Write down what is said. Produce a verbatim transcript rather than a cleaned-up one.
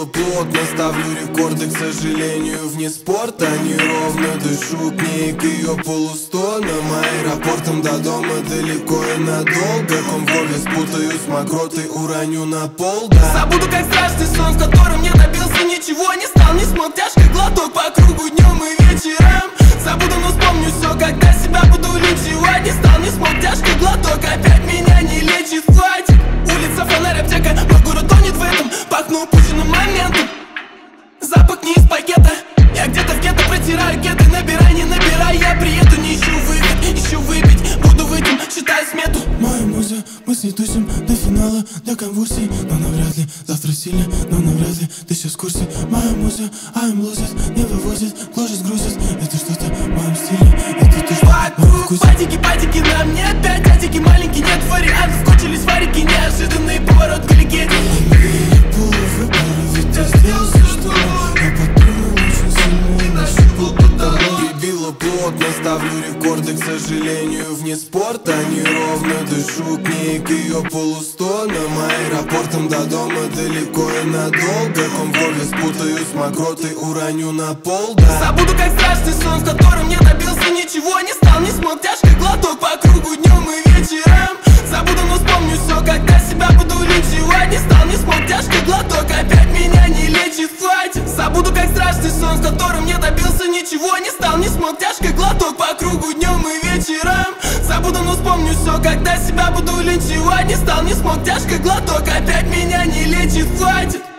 Перебила плотно, ставлю рекорды, к сожалению, вне спорта. Неровно дышу к ней, к ее полустонам. Аэропортом до дома далеко и надолго. Ком в горле спутаю с мокротой, уроню на пол, да. Забуду, как страшный сон, в котором не добился ничего. Не стал, не смог, тяжкий глоток по кругу днем и вечером. Забуду, но вспомню все, когда себя буду лечивать. Не стал, не смог, тяжкий глоток, опять меня не лечит, хватит. Улица, фонарь, аптека, мой город тонет в этом. Пахну упущенным моментом, запах не из пакета. Я где-то в гетто протираю кеды, набирай, не набирай. Я приеду, не ищу выход, ищу выпить. Буду выйдем, считаю смету. Моя муза, мы с ней тусим до финала, до конвульсий. Но навряд ли, завтра сильно, но навряд ли ты сейчас в курсе. Моя муза, I'm losing, не вывозит, гложет, грузит. Это что-то в моем стиле, это то, что в моем вкусе. Патики, патики на мне опять, дядики маленький, нет вариантов. Кончились варики, неожиданный поворот к легенде. Полувыборы, ведь я сделал все, что мог. Я подпрыгнул очень сильно и нащупал потолок. Прибила плотно, ставлю рекорды, к сожалению, вне спорта. Неровно дышу к ней, к ее полустонам. Аэропортом до дома далеко и надолго. Ком в горле спутаю с мокротой, уроню на пол, да. Забуду, как страшный сон, в котором не добился ничего. Не стал, не смог, тяжкий глоток по кругу днем и вечером. Забуду, но вспомню все, когда себя буду лечивать. Не стал, не смог, тяжкий глоток, опять меня не лечит, хватит. Забуду, как страшный сон, в котором не добился ничего. Не стал, не смог, тяжкий глоток по кругу днем и вечером. Забуду, но вспомню все, когда себя буду лечивать. Не стал, не смог, тяжкий глоток, опять меня не лечит, хватит.